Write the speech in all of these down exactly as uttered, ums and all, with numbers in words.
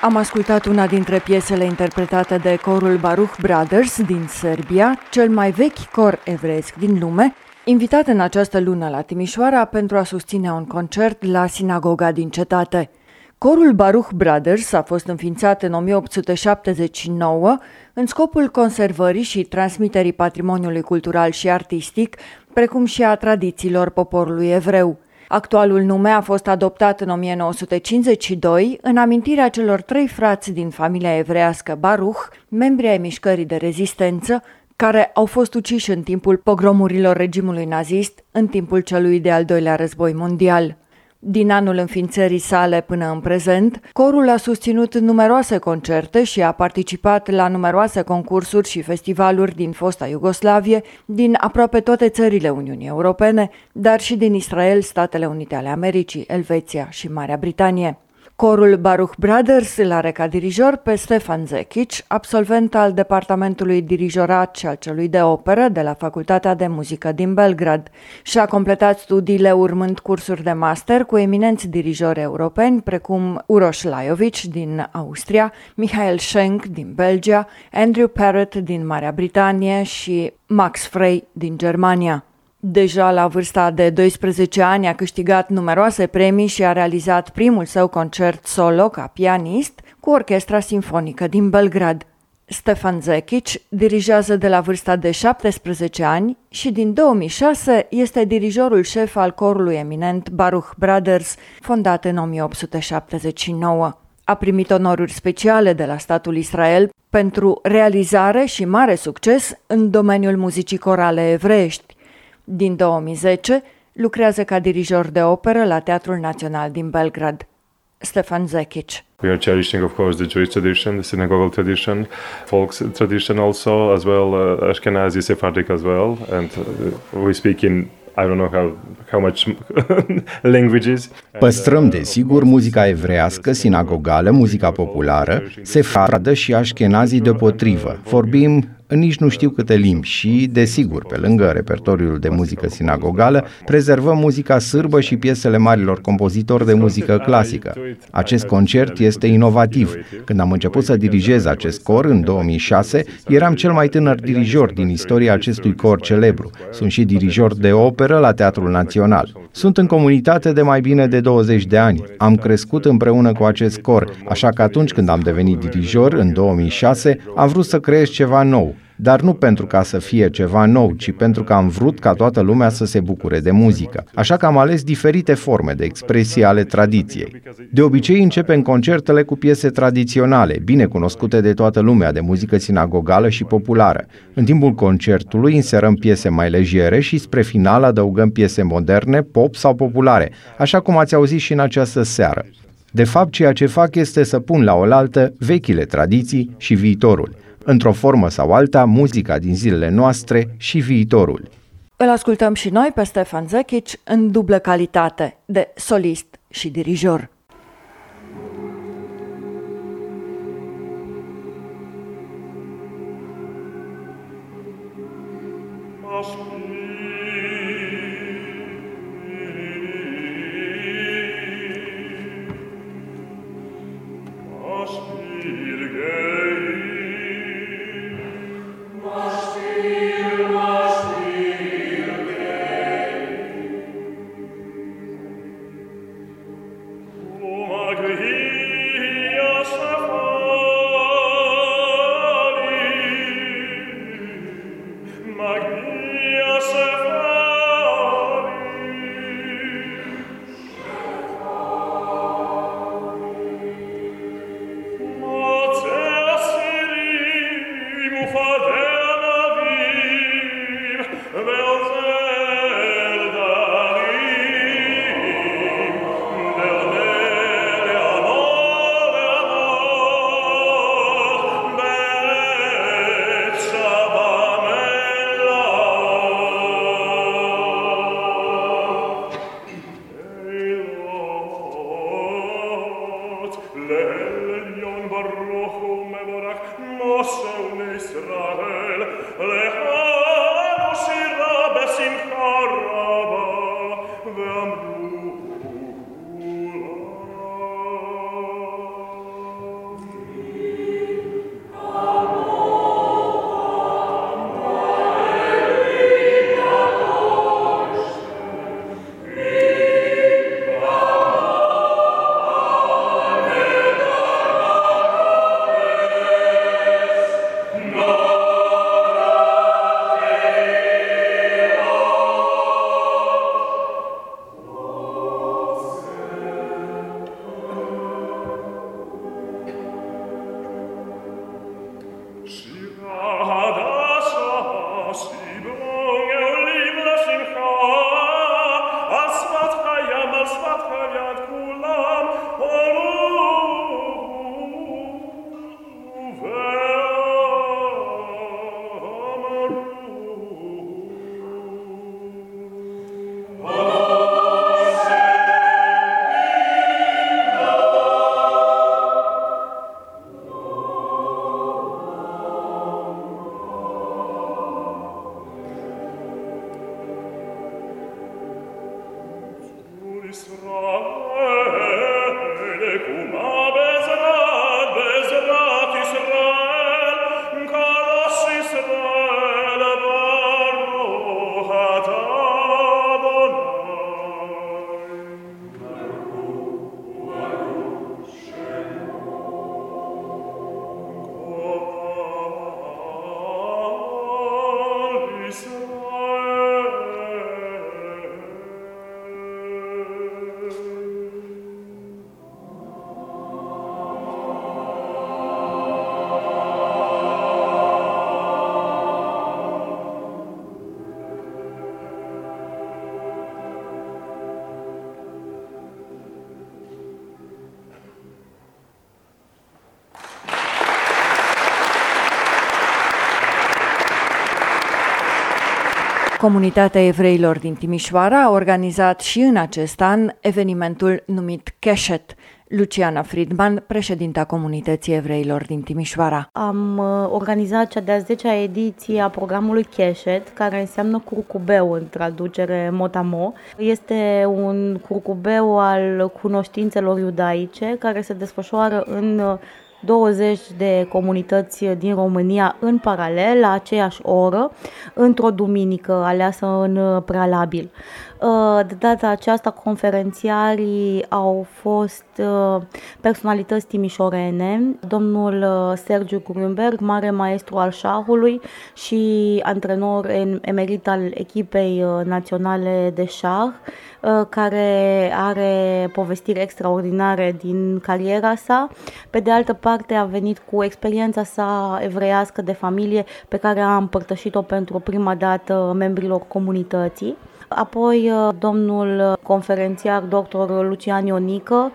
Am ascultat una dintre piesele interpretate de corul Baruch Brothers din Serbia, cel mai vechi cor evreiesc din lume, invitat în această lună la Timișoara pentru a susține un concert la sinagoga din cetate. Corul Baruch Brothers a fost înființat în o mie opt sute șaptezeci și nouă în scopul conservării și transmiterii patrimoniului cultural și artistic, precum și a tradițiilor poporului evreu. Actualul nume a fost adoptat în o mie nouă sute cincizeci și doi în amintirea celor trei frați din familia evreiască Baruch, membri ai mișcării de rezistență, care au fost uciși în timpul pogromurilor regimului nazist în timpul celui de-al doilea război mondial. Din anul înființării sale până în prezent, corul a susținut numeroase concerte și a participat la numeroase concursuri și festivaluri din fosta Iugoslavie, din aproape toate țările Uniunii Europene, dar și din Israel, Statele Unite ale Americii, Elveția și Marea Britanie. Corul Baruch Brothers îl are ca dirijor pe Stefan Zekic, absolvent al departamentului dirijorat și al celui de operă de la Facultatea de Muzică din Belgrad. Și-a completat studiile urmând cursuri de master cu eminenți dirijori europeni precum Uroš Lajović din Austria, Michael Schenk din Belgia, Andrew Parrott din Marea Britanie și Max Frei din Germania. Deja la vârsta de doisprezece ani a câștigat numeroase premii și a realizat primul său concert solo ca pianist cu Orchestra Simfonică din Belgrad. Stefan Zekic dirigează de la vârsta de șaptesprezece ani și din două mii șase este dirijorul șef al corului eminent Baruch Brothers, fondat în o mie opt sute șaptezeci și nouă. A primit onoruri speciale de la statul Israel pentru realizare și mare succes în domeniul muzicii corale evreiești. Din două mii zece lucrează ca dirijor de operă la Teatrul Național din Belgrad. Stefan Zekic. We are cherishing, of course, the Jewish tradition, the synagogal tradition, folk tradition also, as well, uh, Ashkenazi, Sephardic as well, and uh, we speak in I don't know how, how much languages. Păstrăm, desigur, muzica evreiască, sinagogală, muzica populară, sefardă și ashkenazii deopotrivă. Vorbim nici nu știu câte limbi și, desigur, pe lângă repertoriul de muzică sinagogală, prezervăm muzica sârbă și piesele marilor compozitori de muzică clasică. Acest concert este inovativ. Când am început să dirigez acest cor, în două mii șase, eram cel mai tânăr dirijor din istoria acestui cor celebru. Sunt și dirijor de operă la Teatrul Național. Sunt în comunitate de mai bine de douăzeci de ani. Am crescut împreună cu acest cor, așa că atunci când am devenit dirijor, în două mii șase, am vrut să creez ceva nou. Dar nu pentru ca să fie ceva nou, ci pentru că am vrut ca toată lumea să se bucure de muzică. Așa că am ales diferite forme de expresie ale tradiției. De obicei începem concertele cu piese tradiționale, bine cunoscute de toată lumea, de muzică sinagogală și populară. În timpul concertului inserăm piese mai legere și spre final adăugăm piese moderne, pop sau populare, așa cum ați auzit și în această seară. De fapt, ceea ce fac este să pun la oaltă vechile tradiții și viitorul. Într-o formă sau alta, muzica din zilele noastre și viitorul. Îl ascultăm și noi pe Stefan Zekic în dublă calitate de solist și dirijor. Comunitatea evreilor din Timișoara a organizat și în acest an evenimentul numit Keshet. Luciana Friedman, președinta Comunității Evreilor din Timișoara. Am organizat cea de-a zecea ediție a programului Keshet, care înseamnă curcubeu în traducere mot-a-mot. Este un curcubeu al cunoștințelor iudaice care se desfășoară în douăzeci de comunități din România în paralel, la aceeași oră, într-o duminică aleasă în prealabil. De data aceasta, conferențiarii au fost personalități timișorene, domnul Sergiu Grünberg, mare maestru al șahului și antrenor emerit al echipei naționale de șah, care are povestiri extraordinare din cariera sa. Pe de altă parte, a venit cu experiența sa evreiască de familie, pe care a împărtășit-o pentru prima dată membrilor comunității. Apoi, domnul conferențiar doctor Lucian Ionică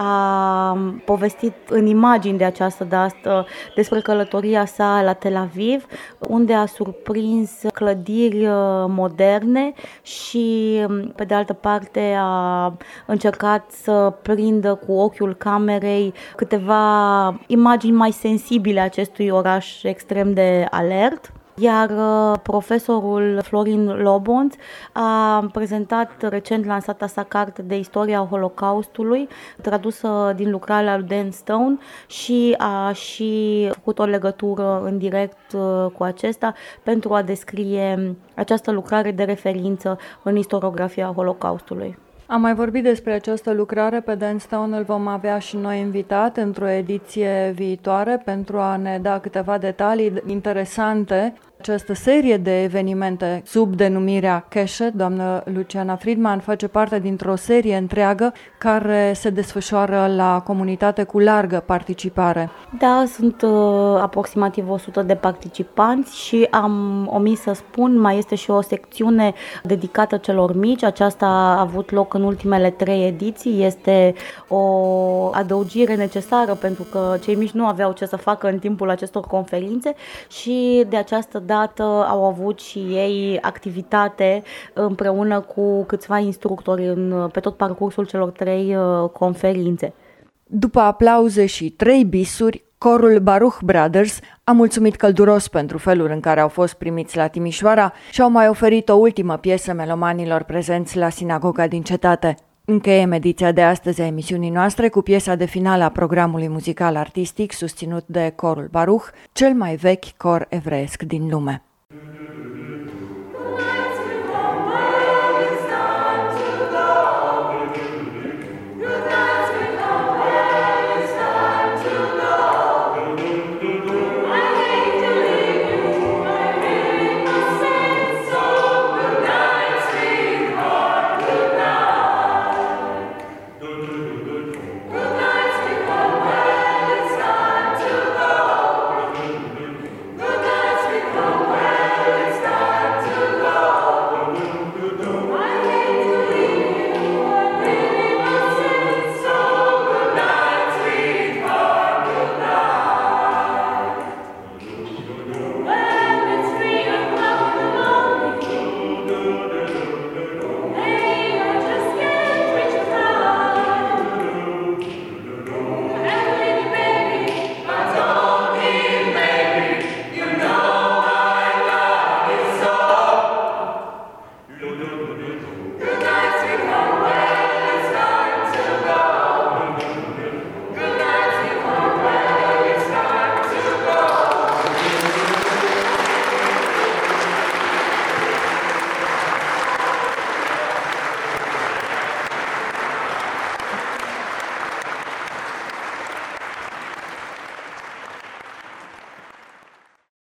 a povestit în imagini de această dată despre călătoria sa la Tel Aviv, unde a surprins clădiri moderne și, pe de altă parte, a încercat să prindă cu ochiul camerei câteva imagini mai sensibile acestui oraș extrem de alert. Iar profesorul Florin Lobonț a prezentat recent lansata sa carte de istoria Holocaustului, tradusă din lucrarea lui Dan Stone, și a și făcut o legătură în direct cu acesta pentru a descrie această lucrare de referință în istoriografia Holocaustului. Am mai vorbit despre această lucrare, pe Dan Stone îl vom avea și noi invitat într-o ediție viitoare pentru a ne da câteva detalii interesante. Această serie de evenimente sub denumirea Keshet, doamnă Luciana Friedman, face parte dintr-o serie întreagă care se desfășoară la comunitate cu largă participare. Da, sunt uh, aproximativ o sută de participanți și am omis să spun, mai este și o secțiune dedicată celor mici. Aceasta a avut loc în ultimele trei ediții. Este o adăugire necesară pentru că cei mici nu aveau ce să facă în timpul acestor conferințe și de această dată au avut și ei activitate împreună cu câțiva instructori în, pe tot parcursul celor trei uh, conferințe. După aplauze și trei bisuri, corul Baruch Brothers a mulțumit călduros pentru felul în care au fost primiți la Timișoara și au mai oferit o ultimă piesă melomanilor prezenți la sinagoga din cetate. Încheiem ediția de astăzi a emisiunii noastre cu piesa de finală a programului muzical artistic susținut de corul Baruch, cel mai vechi cor evreiesc din lume.